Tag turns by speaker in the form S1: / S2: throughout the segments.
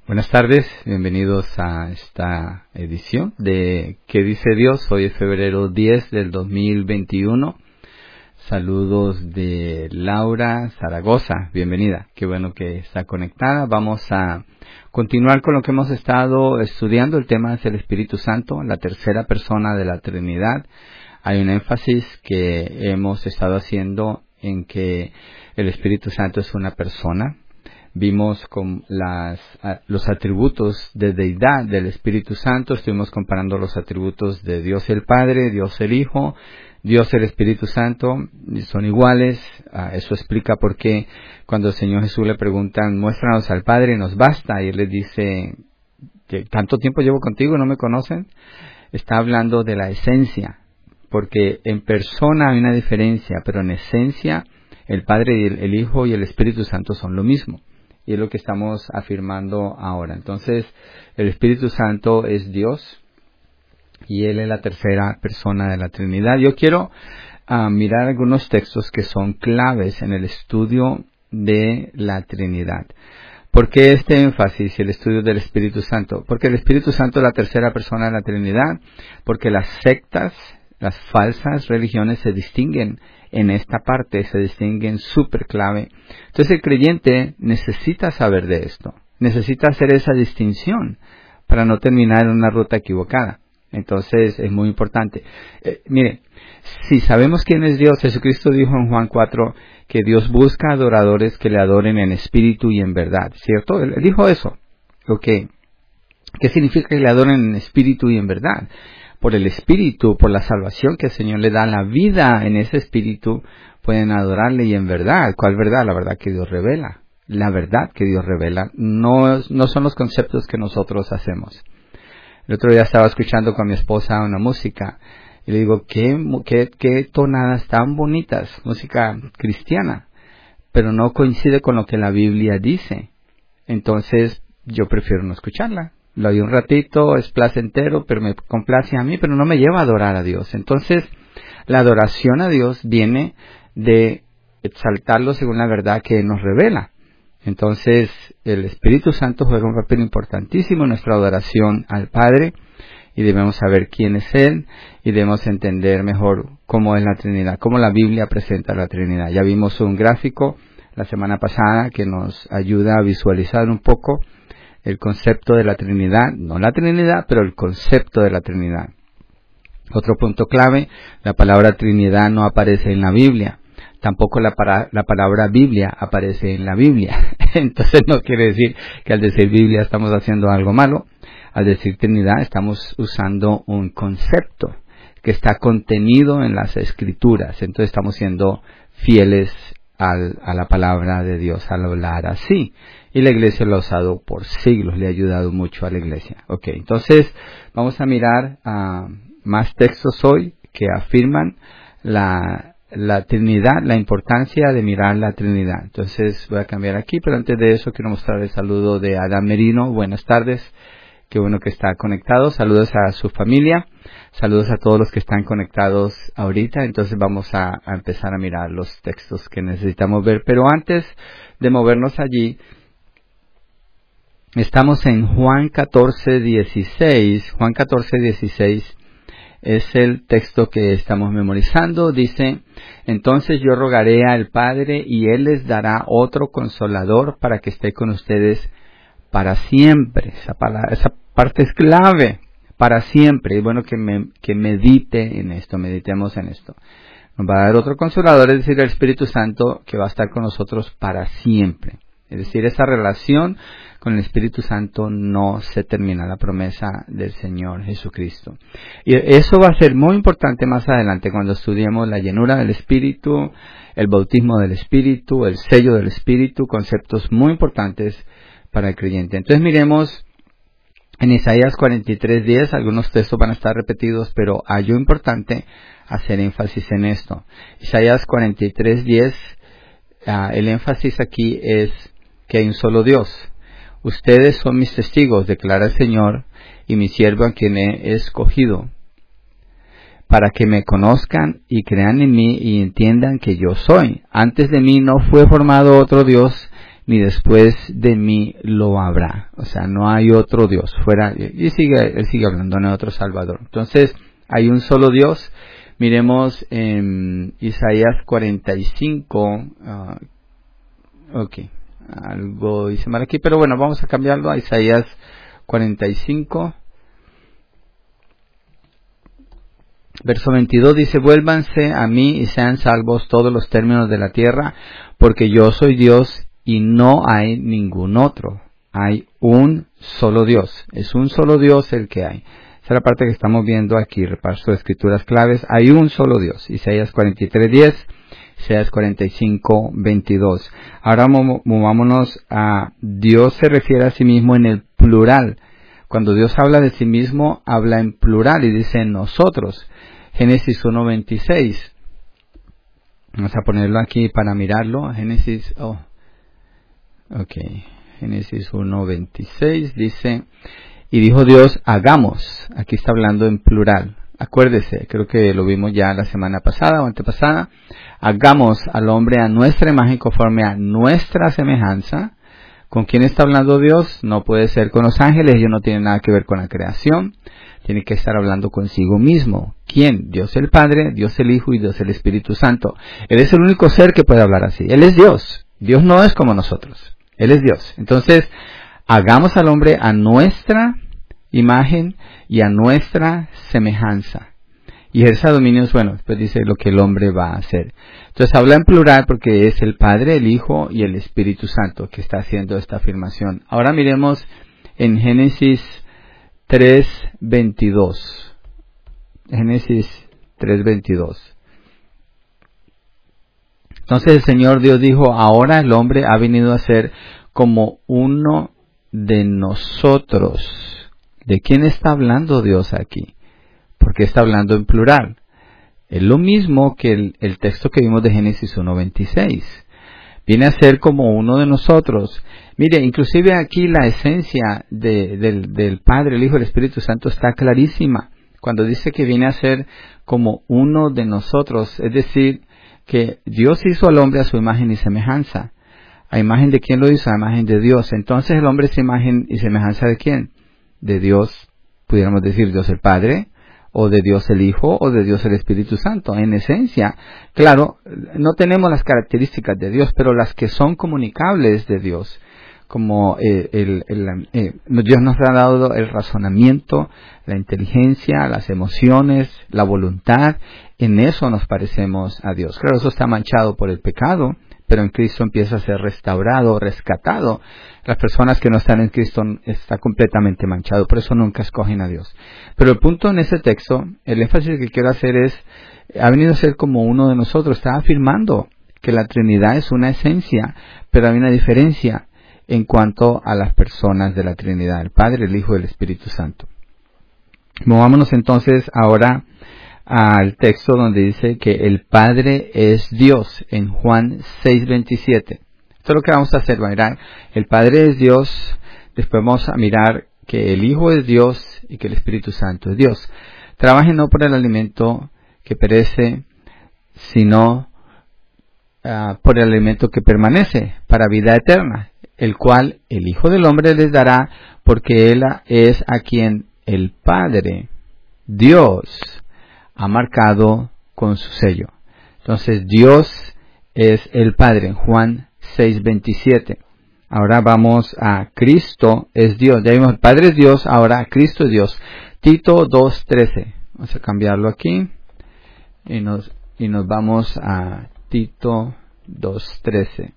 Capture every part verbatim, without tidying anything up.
S1: Buenas tardes, bienvenidos a esta edición de ¿Qué dice Dios? Hoy es febrero diez del dos mil veintiuno. Saludos de Laura Zaragoza, bienvenida, qué bueno que está conectada. Vamos a continuar con lo que hemos estado estudiando. El tema es el Espíritu Santo, la tercera persona de la Trinidad. Hay un énfasis que hemos estado haciendo en que el Espíritu Santo es una persona. Vimos con las, los atributos de deidad del Espíritu Santo. Estuvimos comparando los atributos de Dios el Padre, Dios el Hijo, Dios el Espíritu Santo. Son iguales. Eso explica por qué cuando el Señor Jesús le preguntan, muéstranos al Padre, nos basta. Y Él les dice, ¿tanto tiempo llevo contigo y no me conocen? Está hablando de la esencia. Porque en persona hay una diferencia, pero en esencia el Padre, el Hijo y el Espíritu Santo son lo mismo. Y es lo que estamos afirmando ahora. Entonces, el Espíritu Santo es Dios y Él es la tercera persona de la Trinidad. Yo quiero uh, mirar algunos textos que son claves en el estudio de la Trinidad. ¿Por qué este énfasis y el estudio del Espíritu Santo? Porque el Espíritu Santo es la tercera persona de la Trinidad, porque las sectas, las falsas religiones se distinguen en esta parte, se distinguen súper clave. Entonces el creyente necesita saber de esto, necesita hacer esa distinción para no terminar en una ruta equivocada. Entonces es muy importante. Eh, mire, si sabemos quién es Dios, Jesucristo dijo en Juan cuatro que Dios busca adoradores que le adoren en espíritu y en verdad, ¿cierto? Él, él dijo eso. Okay. ¿Qué significa que le adoren en espíritu y en verdad? Por el Espíritu, por la salvación que el Señor le da, la vida en ese Espíritu, pueden adorarle y en verdad. ¿Cuál verdad? La verdad que Dios revela. La verdad que Dios revela. No, no son los conceptos que nosotros hacemos. El otro día estaba escuchando con mi esposa una música y le digo, ¿qué, qué, qué tonadas tan bonitas? Música cristiana, pero no coincide con lo que la Biblia dice. Entonces yo prefiero no escucharla. Lo oí un ratito, es placentero, pero me complace a mí, pero no me lleva a adorar a Dios. Entonces, la adoración a Dios viene de exaltarlo según la verdad que nos revela. Entonces, el Espíritu Santo juega un papel importantísimo en nuestra adoración al Padre, y debemos saber quién es Él, y debemos entender mejor cómo es la Trinidad, cómo la Biblia presenta la Trinidad. Ya vimos un gráfico la semana pasada que nos ayuda a visualizar un poco el concepto de la Trinidad, no la Trinidad, pero el concepto de la Trinidad. Otro punto clave, la palabra Trinidad no aparece en la Biblia. Tampoco la, para, la palabra Biblia aparece en la Biblia. Entonces no quiere decir que al decir Biblia estamos haciendo algo malo. Al decir Trinidad estamos usando un concepto que está contenido en las Escrituras. Entonces estamos siendo fieles al, a la palabra de Dios al hablar así. Y la iglesia lo ha usado por siglos, le ha ayudado mucho a la iglesia. Ok, entonces vamos a mirar uh, más textos hoy que afirman la, la Trinidad, la importancia de mirar la Trinidad. Entonces voy a cambiar aquí, pero antes de eso quiero mostrar el saludo de Adán Merino. Buenas tardes, qué bueno que está conectado. Saludos a su familia, saludos a todos los que están conectados ahorita. Entonces vamos a, a empezar a mirar los textos que necesitamos ver. Pero antes de movernos allí, estamos en Juan catorce dieciséis. Juan catorce dieciséis es el texto que estamos memorizando. Dice, entonces yo rogaré al Padre y Él les dará otro consolador para que esté con ustedes para siempre. Esa, palabra, esa parte es clave, para siempre. Y bueno, que, me, que medite en esto, meditemos en esto. Nos va a dar otro consolador, es decir, el Espíritu Santo, que va a estar con nosotros para siempre. Es decir, esa relación con el Espíritu Santo no se termina, la promesa del Señor Jesucristo. Y eso va a ser muy importante más adelante cuando estudiemos la llenura del Espíritu, el bautismo del Espíritu, el sello del Espíritu, conceptos muy importantes para el creyente. Entonces miremos en Isaías cuarenta y tres diez, algunos textos van a estar repetidos, pero hay algo importante hacer énfasis en esto. Isaías cuarenta y tres diez, uh, el énfasis aquí es que hay un solo Dios. Ustedes son mis testigos, declara el Señor, y mi siervo a quien he escogido, para que me conozcan y crean en mí y entiendan que yo soy. Antes de mí no fue formado otro Dios ni después de mí lo habrá. O sea, no hay otro Dios fuera. Y sigue, él sigue hablando, no hay otro Salvador. Entonces, hay un solo Dios. Miremos en Isaías cuarenta y cinco. Uh, ok, algo hice mal aquí, pero bueno, vamos a cambiarlo a Isaías cuarenta y cinco. Verso veintidós dice: vuélvanse a mí y sean salvos todos los términos de la tierra, porque yo soy Dios y no hay ningún otro. Hay un solo Dios. Es un solo Dios el que hay. Esa es la parte que estamos viendo aquí, repaso de escrituras claves. Hay un solo Dios. Isaías cuarenta y tres diez, Isaías cuarenta y cinco veintidós. Ahora movámonos a Dios se refiere a sí mismo en el plural. Cuando Dios habla de sí mismo, habla en plural y dice nosotros. Génesis uno veintiséis. Vamos a ponerlo aquí para mirarlo. Génesis, oh, ok. Génesis uno veintiséis dice: y dijo Dios, hagamos. Aquí está hablando en plural. Acuérdese, creo que lo vimos ya la semana pasada o antepasada. Hagamos al hombre a nuestra imagen conforme a nuestra semejanza. ¿Con quién está hablando Dios? No puede ser con los ángeles, ellos no tienen nada que ver con la creación. Tiene que estar hablando consigo mismo. ¿Quién? Dios el Padre, Dios el Hijo y Dios el Espíritu Santo. Él es el único ser que puede hablar así. Él es Dios. Dios no es como nosotros. Él es Dios. Entonces, hagamos al hombre a nuestra imagen y a nuestra semejanza. Y ejerza dominios, bueno, después dice lo que el hombre va a hacer. Entonces habla en plural porque es el Padre, el Hijo y el Espíritu Santo que está haciendo esta afirmación. Ahora miremos en Génesis tres veintidós. Génesis tres veintidós. Entonces el Señor Dios dijo: ahora el hombre ha venido a ser como uno de nosotros. ¿De quién está hablando Dios aquí? Porque está hablando en plural. Es lo mismo que el, el texto que vimos de Génesis uno veintiséis. Viene a ser como uno de nosotros. Mire, inclusive aquí la esencia de, del, del Padre, el Hijo y el Espíritu Santo está clarísima. Cuando dice que viene a ser como uno de nosotros, es decir, que Dios hizo al hombre a su imagen y semejanza. ¿A imagen de quién lo hizo? A imagen de Dios. Entonces el hombre es imagen y semejanza de quién? De Dios, pudiéramos decir Dios el Padre, o de Dios el Hijo, o de Dios el Espíritu Santo. En esencia, claro, no tenemos las características de Dios, pero las que son comunicables de Dios, como eh, el, el, eh, Dios nos ha dado el razonamiento, la inteligencia, las emociones, la voluntad. En eso nos parecemos a Dios. Claro, eso está manchado por el pecado, pero en Cristo empieza a ser restaurado, rescatado. Las personas que no están en Cristo está completamente manchado, por eso nunca escogen a Dios. Pero el punto en ese texto, el énfasis que quiero hacer es, ha venido a ser como uno de nosotros. Está afirmando que la Trinidad es una esencia, pero hay una diferencia en cuanto a las personas de la Trinidad, el Padre, el Hijo y el Espíritu Santo. Movámonos entonces ahora al texto donde dice que el Padre es Dios, en Juan seis veintisiete. Esto es lo que vamos a hacer, va a mirar, el Padre es Dios, después vamos a mirar que el Hijo es Dios y que el Espíritu Santo es Dios. Trabajen no por el alimento que perece, sino uh, por el alimento que permanece, para vida eterna, el cual el Hijo del Hombre les dará, porque Él es a quien el Padre, Dios, ha marcado con su sello. Entonces Dios es el Padre, en Juan seis veintisiete. Ahora vamos a Cristo es Dios. Ya vimos, el Padre es Dios, ahora Cristo es Dios. Tito dos trece. Vamos a cambiarlo aquí. Y nos, y nos vamos a Tito dos trece.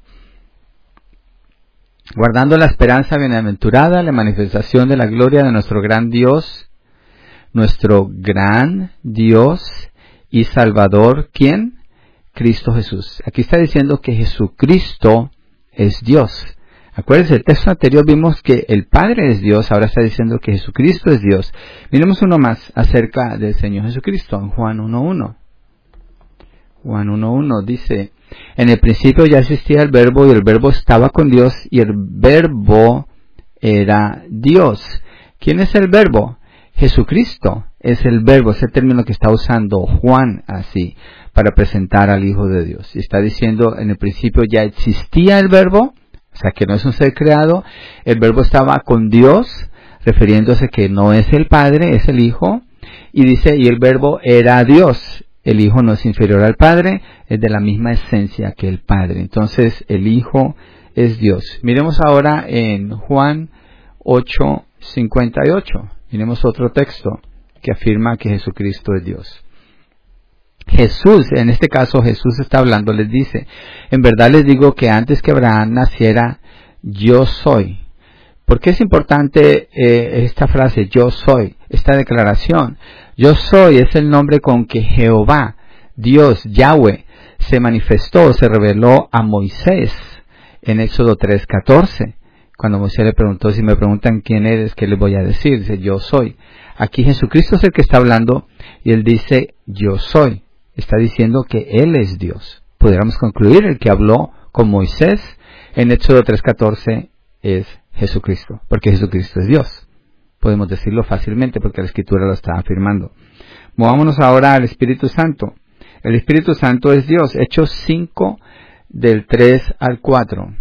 S1: Guardando la esperanza bienaventurada, la manifestación de la gloria de nuestro gran Dios, nuestro gran Dios y Salvador, ¿quién? Cristo Jesús. Aquí está diciendo que Jesucristo es Dios. Acuérdense, el texto anterior vimos que el Padre es Dios, ahora está diciendo que Jesucristo es Dios. Miremos uno más acerca del Señor Jesucristo, en Juan uno uno. Juan uno uno dice: en el principio ya existía el Verbo, y el Verbo estaba con Dios, y el Verbo era Dios. ¿Quién es el Verbo? Jesucristo es el Verbo, ese término que está usando Juan así, para presentar al Hijo de Dios. Y está diciendo, en el principio ya existía el Verbo, o sea que no es un ser creado. El Verbo estaba con Dios, refiriéndose que no es el Padre, es el Hijo. Y dice, y el Verbo era Dios. El Hijo no es inferior al Padre, es de la misma esencia que el Padre. Entonces el Hijo es Dios. Miremos ahora en Juan ocho cincuenta y ocho. Miremos otro texto que afirma que Jesucristo es Dios. Jesús, en este caso Jesús está hablando, les dice, en verdad les digo que antes que Abraham naciera, yo soy. ¿Por qué es importante eh, esta frase, yo soy, esta declaración? Yo soy es el nombre con que Jehová, Dios, Yahweh, se manifestó, se reveló a Moisés en Éxodo tres catorce. Cuando Moisés le preguntó, si me preguntan quién eres, ¿qué les voy a decir? Dice, yo soy. Aquí Jesucristo es el que está hablando y él dice, yo soy. Está diciendo que él es Dios. Pudiéramos concluir, el que habló con Moisés en Éxodo tres catorce es Jesucristo, porque Jesucristo es Dios. Podemos decirlo fácilmente porque la Escritura lo está afirmando. Movámonos ahora al Espíritu Santo. El Espíritu Santo es Dios. Hechos cinco, del tres al cuatro.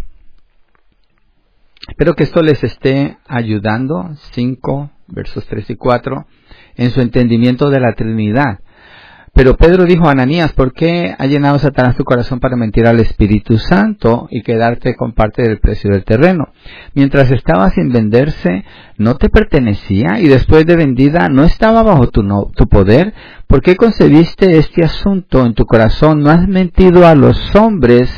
S1: Espero que esto les esté ayudando, cinco, versos tres y cuatro, en su entendimiento de la Trinidad. Pero Pedro dijo a Ananías, ¿por qué ha llenado Satanás tu corazón para mentir al Espíritu Santo y quedarte con parte del precio del terreno? Mientras estaba sin venderse, ¿no te pertenecía? Y después de vendida, ¿no estaba bajo tu, no, tu poder? ¿Por qué concebiste este asunto en tu corazón? No has mentido a los hombres,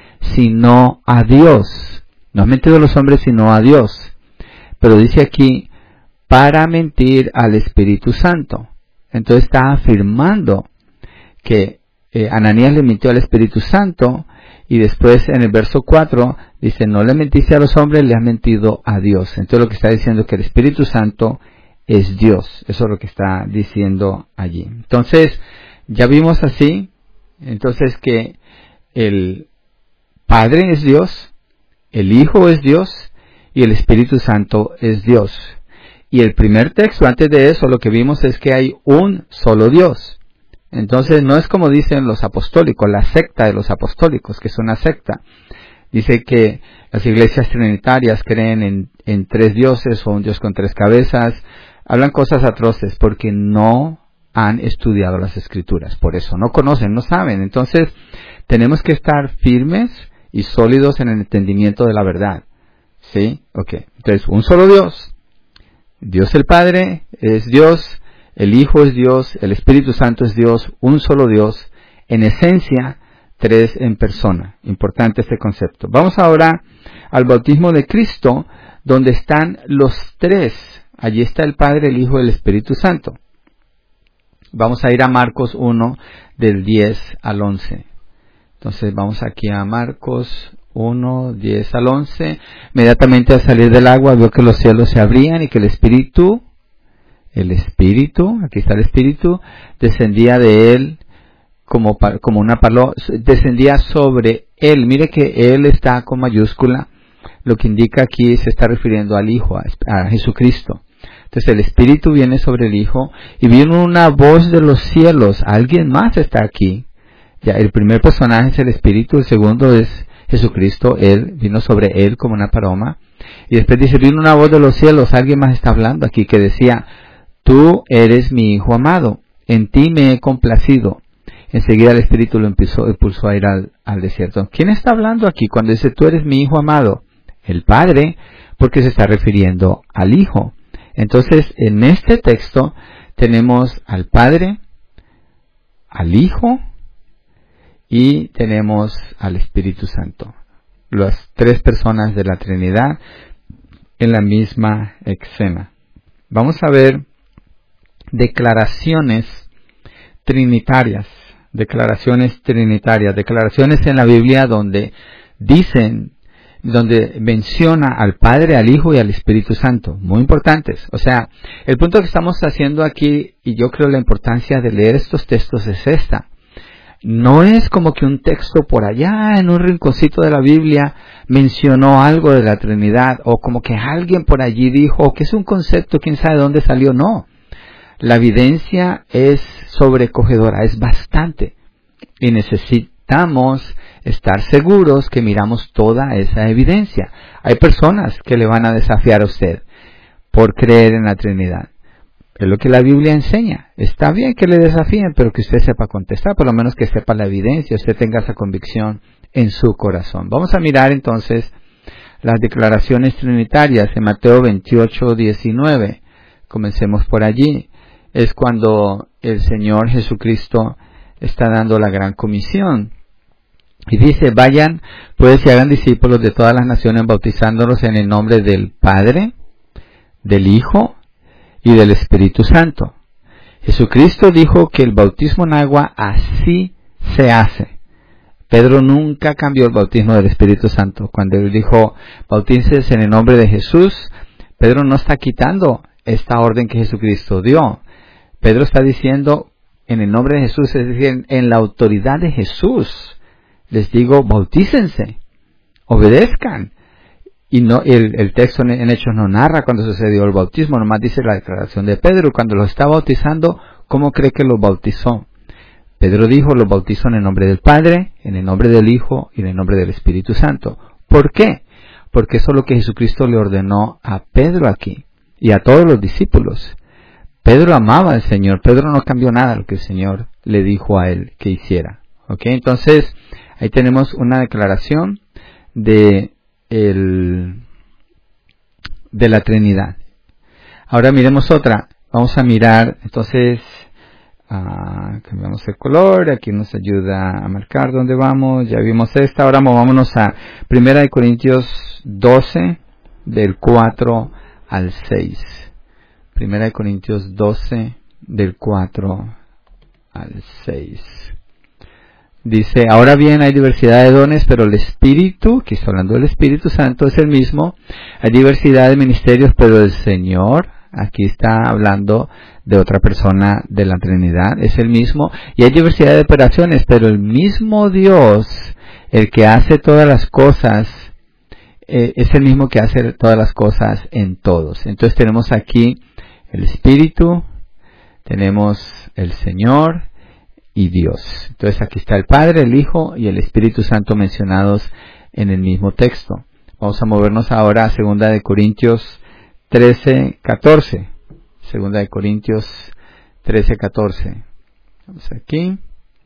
S1: sino a Dios. No has mentido a los hombres, sino a Dios. Pero dice aquí, para mentir al Espíritu Santo. Entonces está afirmando que eh, Ananías le mintió al Espíritu Santo, y después en el verso cuatro dice, no le mentiste a los hombres, le has mentido a Dios. Entonces lo que está diciendo es que el Espíritu Santo es Dios. Eso es lo que está diciendo allí. Entonces, ya vimos así, entonces que el Padre es Dios, el Hijo es Dios, y el Espíritu Santo es Dios. Y el primer texto, antes de eso, lo que vimos es que hay un solo Dios. Entonces, no es como dicen los apostólicos, la secta de los apostólicos, que es una secta. Dice que las iglesias trinitarias creen en, en tres dioses o un Dios con tres cabezas. Hablan cosas atroces porque no han estudiado las Escrituras. Por eso, no conocen, no saben. Entonces, tenemos que estar firmes y sólidos en el entendimiento de la verdad. ¿Sí? Ok. Entonces, un solo Dios. Dios el Padre es Dios, el Hijo es Dios, el Espíritu Santo es Dios, un solo Dios, en esencia, tres en persona. Importante este concepto. Vamos ahora al bautismo de Cristo, donde están los tres. Allí está el Padre, el Hijo y el Espíritu Santo. Vamos a ir a Marcos uno, del diez al once. Entonces vamos aquí a Marcos uno, diez al once. Inmediatamente al salir del agua vio que los cielos se abrían y que el Espíritu, el Espíritu, aquí está el Espíritu, descendía de él como, como una paloma, descendía sobre él. Mire que él está con mayúscula, lo que indica aquí se está refiriendo al Hijo, a, a Jesucristo. Entonces el Espíritu viene sobre el Hijo y vino una voz de los cielos. Alguien más está aquí. Ya, el primer personaje es el Espíritu, el segundo es Jesucristo, él vino sobre él como una paloma. Y después dice, vino una voz de los cielos, alguien más está hablando aquí, que decía, tú eres mi Hijo amado, en ti me he complacido. Enseguida el Espíritu lo impulsó, impulsó a ir al, al desierto. ¿Quién está hablando aquí cuando dice, tú eres mi Hijo amado? El Padre, porque se está refiriendo al Hijo. Entonces, en este texto tenemos al Padre, al Hijo, y tenemos al Espíritu Santo. Las tres personas de la Trinidad en la misma escena. Vamos a ver declaraciones trinitarias. Declaraciones trinitarias. Declaraciones en la Biblia donde dicen, donde menciona al Padre, al Hijo y al Espíritu Santo. Muy importantes. O sea, el punto que estamos haciendo aquí, y yo creo la importancia de leer estos textos es esta. No es como que un texto por allá en un rinconcito de la Biblia mencionó algo de la Trinidad, o como que alguien por allí dijo que es un concepto, quién sabe de dónde salió. No, la evidencia es sobrecogedora, es bastante, y necesi- necesitamos estar seguros que miramos toda esa evidencia. Hay personas que le van a desafiar a usted por creer en la Trinidad. Es lo que la Biblia enseña. Está bien que le desafíen, pero que usted sepa contestar, por lo menos que sepa la evidencia, usted tenga esa convicción en su corazón. Vamos a mirar entonces las declaraciones trinitarias en Mateo veintiocho, diecinueve. Comencemos por allí. Es cuando el Señor Jesucristo está dando la gran comisión. Y dice, vayan pues y hagan discípulos de todas las naciones, bautizándolos en el nombre del Padre, del Hijo y del Espíritu Santo. Jesucristo dijo que el bautismo en agua así se hace. Pedro nunca cambió el bautismo del Espíritu Santo. Cuando él dijo, bautícense en el nombre de Jesús, Pedro no está quitando esta orden que Jesucristo dio. Pedro está diciendo, en el nombre de Jesús, es decir, en, en la autoridad de Jesús, les digo, bautícense, obedezcan. Y no, el, el texto en, en Hechos no narra cuando sucedió el bautismo, nomás dice la declaración de Pedro. Cuando los está bautizando, ¿cómo cree que los bautizó? Pedro dijo, los bautizo en el nombre del Padre, en el nombre del Hijo y en el nombre del Espíritu Santo. ¿Por qué? Porque eso es lo que Jesucristo le ordenó a Pedro aquí y a todos los discípulos. Pedro amaba al Señor. Pedro no cambió nada de lo que el Señor le dijo a él que hiciera. ¿Ok? Entonces, ahí tenemos una declaración de, el, de la Trinidad. Ahora miremos otra. Vamos a mirar, entonces, uh, cambiamos el color. Aquí nos ayuda a marcar dónde vamos. Ya vimos esta. Ahora movámonos a Primera de Corintios doce, del cuatro al seis. Primera de Corintios doce, del cuatro al seis. Dice, ahora bien hay diversidad de dones, pero el Espíritu, que está hablando del Espíritu Santo, es el mismo. Hay diversidad de ministerios, pero el Señor, aquí está hablando de otra persona de la Trinidad, es el mismo. Y hay diversidad de operaciones, pero el mismo Dios, el que hace todas las cosas, eh, es el mismo que hace todas las cosas en todos. Entonces tenemos aquí el Espíritu, tenemos el Señor y Dios. Entonces aquí está el Padre, el Hijo y el Espíritu Santo mencionados en el mismo texto. Vamos a movernos ahora a Segunda de Corintios trece, catorce. Segunda de Corintios trece, catorce. Vamos aquí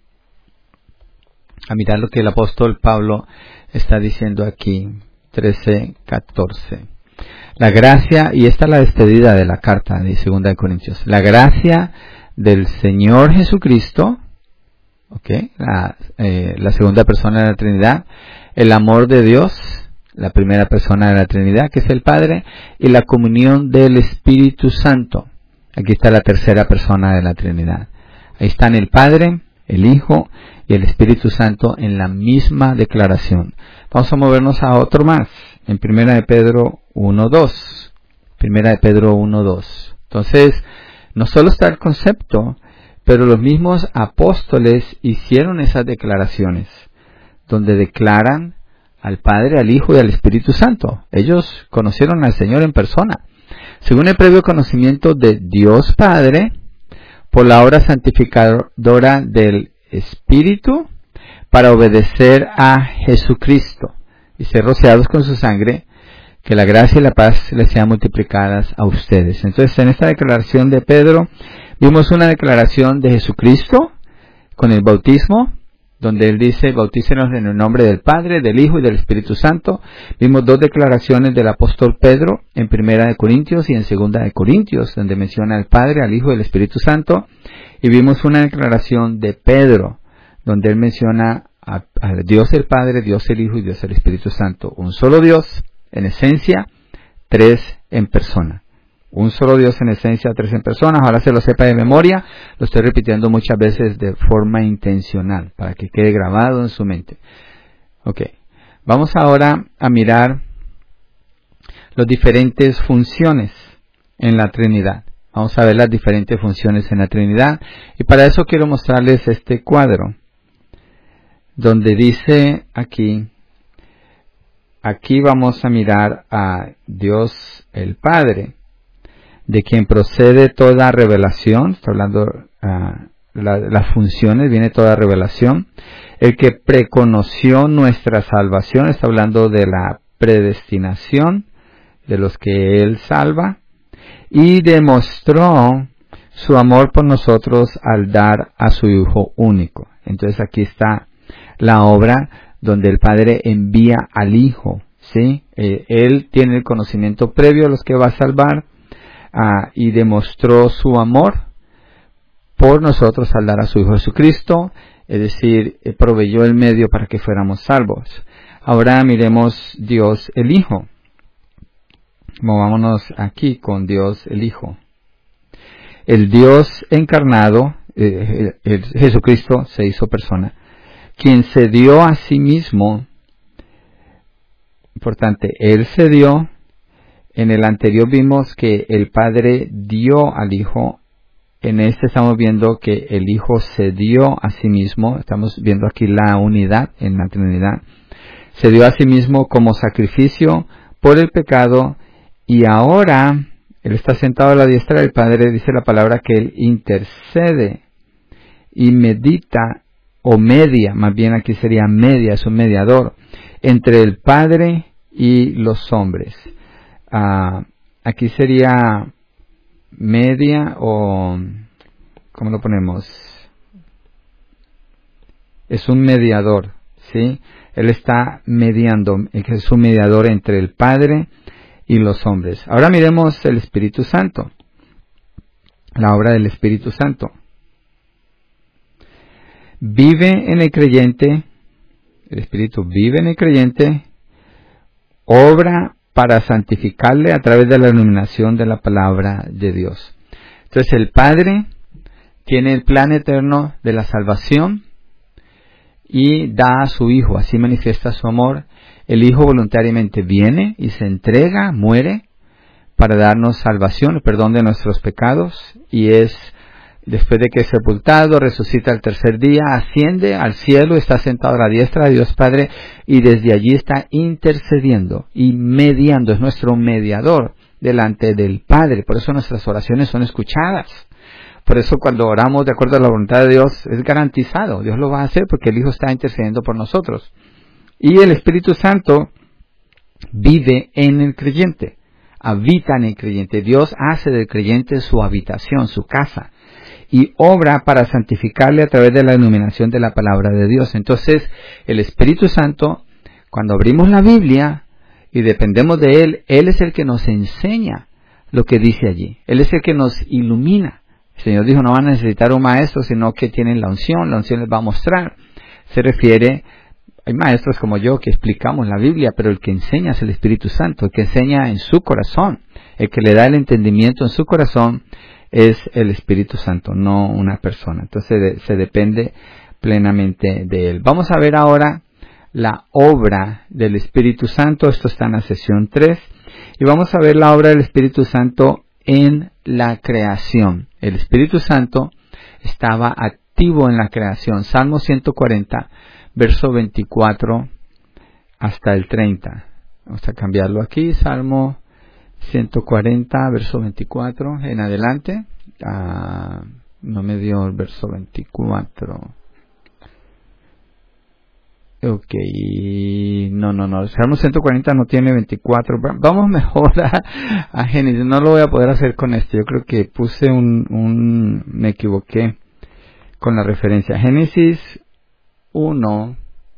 S1: a mirar lo que el apóstol Pablo está diciendo aquí. trece, catorce. La gracia, y esta es la despedida de la carta de Segunda de Corintios. La gracia del Señor Jesucristo, okay, la, eh, la segunda persona de la Trinidad, el amor de Dios, la primera persona de la Trinidad, que es el Padre, y la comunión del Espíritu Santo. Aquí está la tercera persona de la Trinidad. Ahí están el Padre, el Hijo y el Espíritu Santo en la misma declaración. Vamos a movernos a otro más, en Primera de Pedro uno, dos. Primera de Pedro uno, dos. Entonces, no solo está el concepto, pero los mismos apóstoles hicieron esas declaraciones, donde declaran al Padre, al Hijo y al Espíritu Santo. Ellos conocieron al Señor en persona. Según el previo conocimiento de Dios Padre, por la obra santificadora del Espíritu, para obedecer a Jesucristo y ser rociados con su sangre, que la gracia y la paz les sean multiplicadas a ustedes. Entonces, en esta declaración de Pedro, vimos una declaración de Jesucristo con el bautismo, donde él dice, bautícenos en el nombre del Padre, del Hijo y del Espíritu Santo. Vimos dos declaraciones del apóstol Pedro, en Primera de Corintios y en Segunda de Corintios, donde menciona al Padre, al Hijo y al Espíritu Santo. Y vimos una declaración de Pedro, donde él menciona a, a Dios el Padre, Dios el Hijo y Dios el Espíritu Santo. Un solo Dios, en esencia, tres en persona. Un solo Dios en esencia, tres en persona. Ojalá se lo sepa de memoria. Lo estoy repitiendo muchas veces de forma intencional, para que quede grabado en su mente. Ok. Vamos ahora a mirar las diferentes funciones en la Trinidad. Vamos a ver las diferentes funciones en la Trinidad. Y para eso quiero mostrarles este cuadro, donde dice aquí, aquí vamos a mirar a Dios el Padre, de quien procede toda revelación. Está hablando uh, la, las funciones, viene toda revelación. El que preconoció nuestra salvación, está hablando de la predestinación de los que Él salva, y demostró su amor por nosotros al dar a su Hijo único. Entonces aquí está la obra donde el Padre envía al Hijo, ¿sí? Eh, él tiene el conocimiento previo de los que va a salvar, ah, y demostró su amor por nosotros al dar a su Hijo Jesucristo, es decir, eh, proveyó el medio para que fuéramos salvos. Ahora miremos Dios el Hijo. Movámonos aquí con Dios el Hijo. El Dios encarnado, eh, el, el Jesucristo se hizo persona, quien se dio a sí mismo. Importante, Él se dio. En el anterior vimos que el Padre dio al Hijo. En este estamos viendo que el Hijo se dio a sí mismo. Estamos viendo aquí la unidad en la Trinidad. Se dio a sí mismo como sacrificio por el pecado, y ahora Él está sentado a la diestra del Padre. Dice la palabra que Él intercede y medita, o media, más bien aquí sería media, es un mediador, entre el Padre y los hombres. Uh, aquí sería media, o ¿cómo lo ponemos? Es un mediador, ¿sí? Él está mediando, es un mediador entre el Padre y los hombres. Ahora miremos el Espíritu Santo, la obra del Espíritu Santo. Vive en el creyente, el Espíritu vive en el creyente, obra para santificarle a través de la iluminación de la palabra de Dios. Entonces el Padre tiene el plan eterno de la salvación y da a su Hijo, así manifiesta su amor. El Hijo voluntariamente viene y se entrega, muere, para darnos salvación, el perdón de nuestros pecados, y es, después de que es sepultado, resucita el tercer día, asciende al cielo, está sentado a la diestra de Dios Padre, y desde allí está intercediendo y mediando, es nuestro mediador delante del Padre. Por eso nuestras oraciones son escuchadas. Por eso cuando oramos de acuerdo a la voluntad de Dios, es garantizado, Dios lo va a hacer porque el Hijo está intercediendo por nosotros. Y el Espíritu Santo vive en el creyente, habita en el creyente. Dios hace del creyente su habitación, su casa, y obra para santificarle a través de la iluminación de la palabra de Dios. Entonces, el Espíritu Santo, cuando abrimos la Biblia y dependemos de Él, Él es el que nos enseña lo que dice allí. Él es el que nos ilumina. El Señor dijo, no van a necesitar un maestro, sino que tienen la unción. La unción les va a mostrar. Se refiere, hay maestros como yo que explicamos la Biblia, pero el que enseña es el Espíritu Santo, el que enseña en su corazón, el que le da el entendimiento en su corazón, es el Espíritu Santo, no una persona. Entonces de, se depende plenamente de Él. Vamos a ver ahora la obra del Espíritu Santo. Esto está en la sesión tres. Y vamos a ver la obra del Espíritu Santo en la creación. El Espíritu Santo estaba activo en la creación. Salmo ciento cuarenta, verso veinticuatro hasta el treinta. Vamos a cambiarlo aquí. Salmo ciento cuarenta, verso veinticuatro en adelante. Ah, no me dio el verso veinticuatro. Ok, no, no, no. El Salmo ciento cuarenta no tiene veinticuatro. Vamos mejor a, a Génesis. No lo voy a poder hacer con esto. Yo creo que puse un, un, me equivoqué con la referencia. Génesis uno,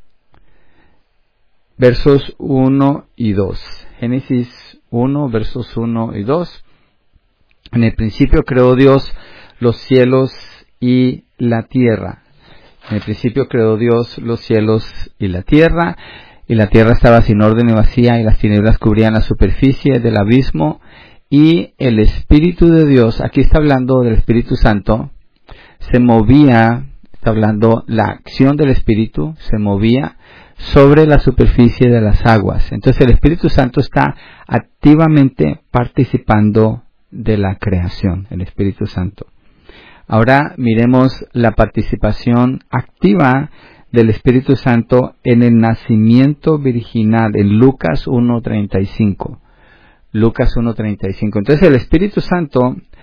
S1: versos uno y dos. Génesis uno, versos uno y dos. En el principio creó Dios los cielos y la tierra. En el principio creó Dios los cielos y la tierra, y la tierra estaba sin orden y vacía, y las tinieblas cubrían la superficie del abismo, y el Espíritu de Dios, aquí está hablando del Espíritu Santo, se movía, está hablando la acción del Espíritu, se movía sobre la superficie de las aguas. Entonces el Espíritu Santo está activamente participando de la creación, el Espíritu Santo. Ahora miremos la participación activa del Espíritu Santo en el nacimiento virginal, en Lucas uno treinta y cinco. Lucas uno treinta y cinco. Entonces el Espíritu Santo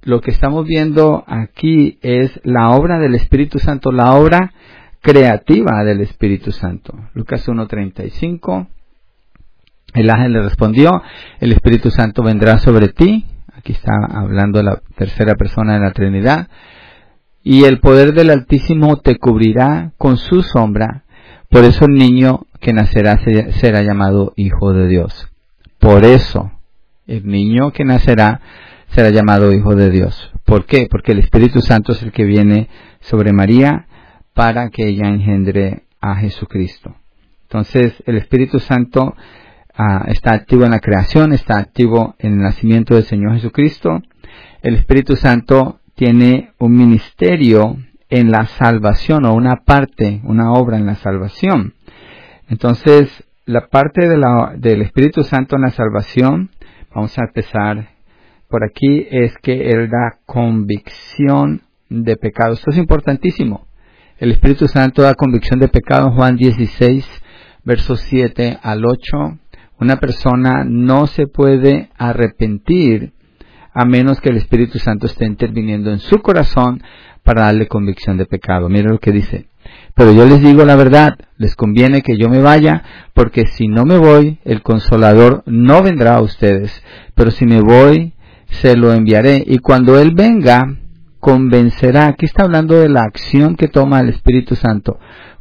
S1: lo que estamos viendo aquí es la obra del Espíritu Santo, la obra creativa del Espíritu Santo. Lucas uno treinta y cinco. El ángel le respondió, el Espíritu Santo vendrá sobre ti. Aquí está hablando la tercera persona de la Trinidad. Y el poder del Altísimo te cubrirá con su sombra. Por eso el niño que nacerá será llamado Hijo de Dios. Por eso el niño que nacerá será llamado Hijo de Dios. ¿Por qué? Porque el Espíritu Santo es el que viene sobre María para que ella engendre a Jesucristo. Entonces el Espíritu Santo uh, está activo en la creación, está activo en el nacimiento del Señor Jesucristo. El Espíritu Santo tiene un ministerio en la salvación, o una parte, una obra en la salvación. Entonces, la parte de la, del Espíritu Santo en la salvación, vamos a empezar por aquí, es que Él da convicción de pecado. Esto es importantísimo. El Espíritu Santo da convicción de pecado. Juan dieciséis, versos siete al ocho. Una persona no se puede arrepentir a menos que el Espíritu Santo esté interviniendo en su corazón para darle convicción de pecado. Mira lo que dice. Pero yo les digo la verdad, les conviene que yo me vaya, porque si no me voy, el Consolador no vendrá a ustedes. Pero si me voy, se lo enviaré. Y cuando Él venga, convencerá. Aquí está hablando de la acción que toma el Espíritu Santo.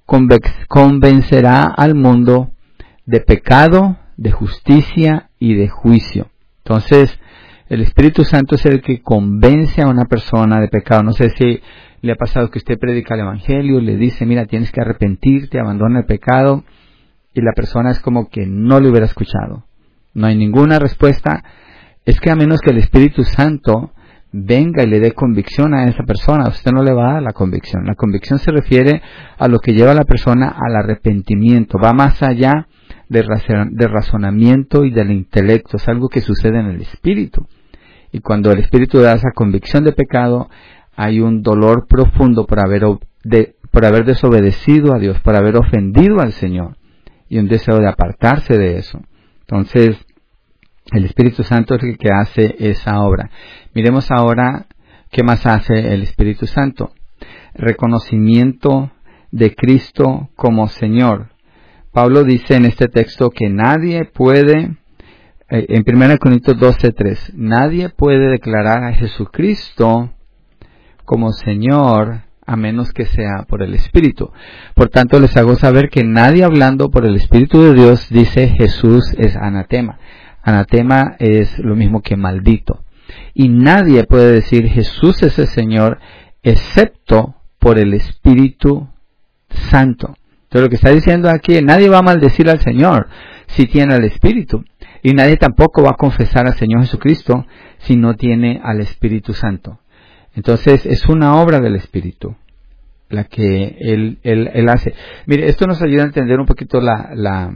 S1: Convencerá al mundo de pecado, de justicia y de juicio. Entonces, el Espíritu Santo es el que convence a una persona de pecado. No sé si le ha pasado que usted predica el Evangelio y le dice, mira, tienes que arrepentirte, abandona el pecado, y la persona es como que no le hubiera escuchado. No hay ninguna respuesta. Es que a menos que el Espíritu Santo venga y le dé convicción a esa persona, usted no le va a dar la convicción. La convicción se refiere a lo que lleva a la persona al arrepentimiento. Va más allá del razonamiento y del intelecto. Es algo que sucede en el Espíritu. Y cuando el Espíritu da esa convicción de pecado, hay un dolor profundo por haber, de, por haber desobedecido a Dios, por haber ofendido al Señor, y un deseo de apartarse de eso. Entonces, el Espíritu Santo es el que hace esa obra. Miremos ahora qué más hace el Espíritu Santo. Reconocimiento de Cristo como Señor. Pablo dice en este texto que nadie puede, en primera Corintios doce tres, nadie puede declarar a Jesucristo como Señor a menos que sea por el Espíritu. Por tanto, les hago saber que nadie hablando por el Espíritu de Dios dice Jesús es anatema. Anatema es lo mismo que maldito. Y nadie puede decir Jesús es el Señor excepto por el Espíritu Santo. Entonces lo que está diciendo aquí, nadie va a maldecir al Señor si tiene al Espíritu. Y nadie tampoco va a confesar al Señor Jesucristo si no tiene al Espíritu Santo. Entonces es una obra del Espíritu la que Él, él, él hace. Mire, esto nos ayuda a entender un poquito la, la,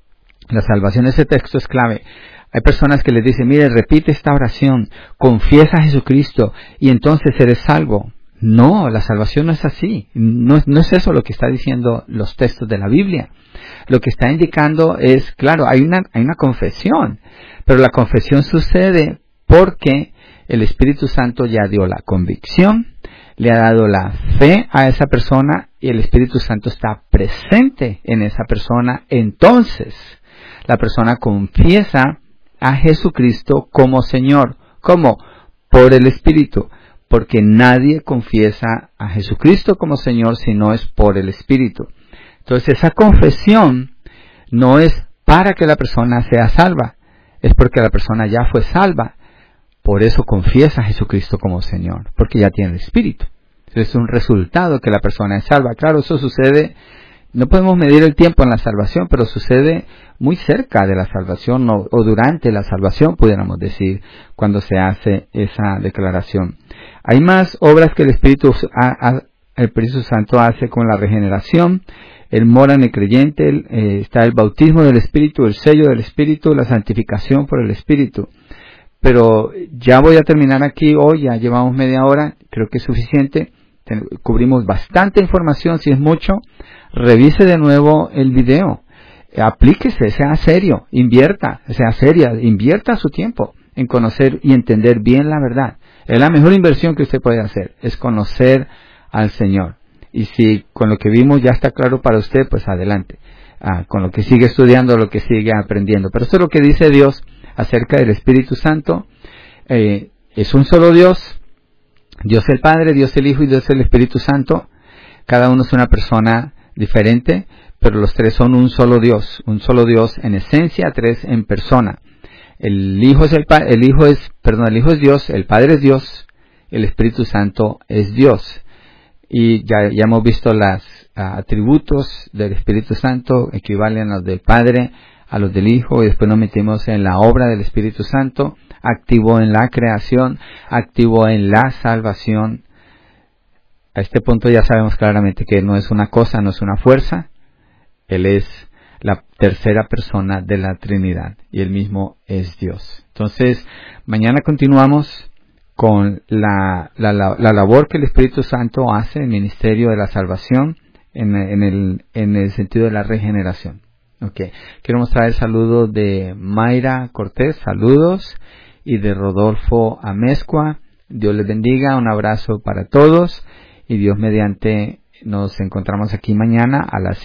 S1: la salvación. Ese texto es clave. Hay personas que les dicen, mire, repite esta oración, confiesa a Jesucristo y entonces eres salvo. No, la salvación no es así. No, no es eso lo que está diciendo los textos de la Biblia. Lo que está indicando es, claro, hay una, hay una confesión, pero la confesión sucede porque el Espíritu Santo ya dio la convicción, le ha dado la fe a esa persona y el Espíritu Santo está presente en esa persona. Entonces, la persona confiesa a Jesucristo como Señor. ¿Cómo? Por el Espíritu. Porque nadie confiesa a Jesucristo como Señor si no es por el Espíritu. Entonces esa confesión no es para que la persona sea salva, es porque la persona ya fue salva. Por eso confiesa a Jesucristo como Señor, porque ya tiene el Espíritu. Entonces es un resultado que la persona es salva. Claro, eso sucede, no podemos medir el tiempo en la salvación, pero sucede muy cerca de la salvación o, o durante la salvación, pudiéramos decir, cuando se hace esa declaración. Hay más obras que el Espíritu, el Espíritu Santo hace con la regeneración. Él mora en el creyente, el, eh, está el bautismo del Espíritu, el sello del Espíritu, la santificación por el Espíritu. Pero ya voy a terminar aquí hoy, ya llevamos media hora, creo que es suficiente. Ten, cubrimos bastante información, si es mucho, revise de nuevo el video. Aplíquese, sea serio, invierta, sea seria, invierta su tiempo en conocer y entender bien la verdad. Es la mejor inversión que usted puede hacer, es conocer al Señor. Y si con lo que vimos ya está claro para usted, pues adelante. Ah, con lo que sigue estudiando, lo que sigue aprendiendo. Pero esto es lo que dice Dios acerca del Espíritu Santo. Eh, es un solo Dios, Dios el Padre, Dios el Hijo y Dios el Espíritu Santo. Cada uno es una persona diferente, pero los tres son un solo Dios, un solo Dios en esencia, tres en persona. El Hijo es el, pa- el Hijo es, perdón, el Hijo es Dios, el Padre es Dios, el Espíritu Santo es Dios. Y ya, ya hemos visto los uh, atributos del Espíritu Santo, equivalen a los del Padre, a los del Hijo, y después nos metimos en la obra del Espíritu Santo, activo en la creación, activo en la salvación. A este punto ya sabemos claramente que no es una cosa, no es una fuerza. Él es la tercera persona de la Trinidad y Él mismo es Dios. Entonces, mañana continuamos con la, la, la, la labor que el Espíritu Santo hace en el ministerio de la salvación en, en, el, en el sentido de la regeneración. Okay. Quiero mostrar el saludo de Mayra Cortés, saludos, y de Rodolfo Amezcua. Dios les bendiga, un abrazo para todos y Dios mediante nos encontramos aquí mañana a las